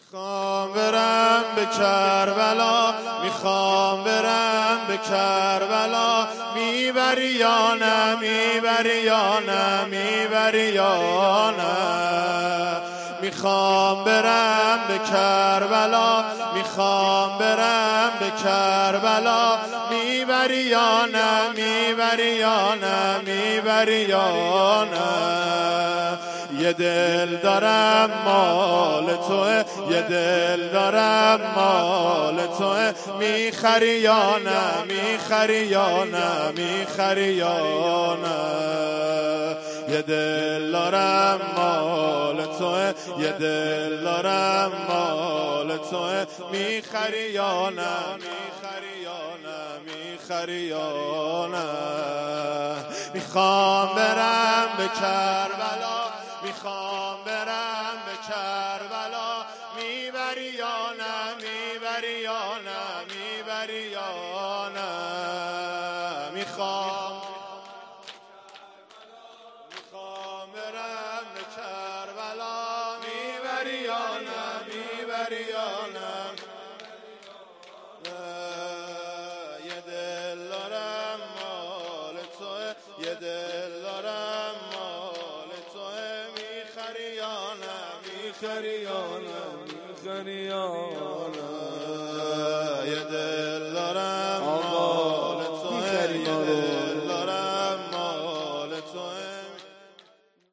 میخوام برم به کربلا، میخوام برم به کربلا، میبری یا نه، میبری یا نه، میبری یا نه. میخوام برم به کربلا، میخوام برم به کربلا، میبری یا نه، میبری یا نه، میبری یا نه. یه دل دارم مال توه، یه دل دارم مال توه، میخری یا نه، میخری یا نه، میخری یا نه. یه دل دارم مال توه، یه دل دارم مال توه، میخری یا نه، میخری یا نه، میخری یا نه. میخوام برم به کربلا، میخوام برم به کربلا، میبری یا نه، میبری یا نه، میبری یا نه. میخوام برم به کربلا، میبری یا نه، میبری یا نه. یه دل دارم مال توه، یه دل دارم مال توه، میخری یا نه، میخری یا نه، میخری یا نه.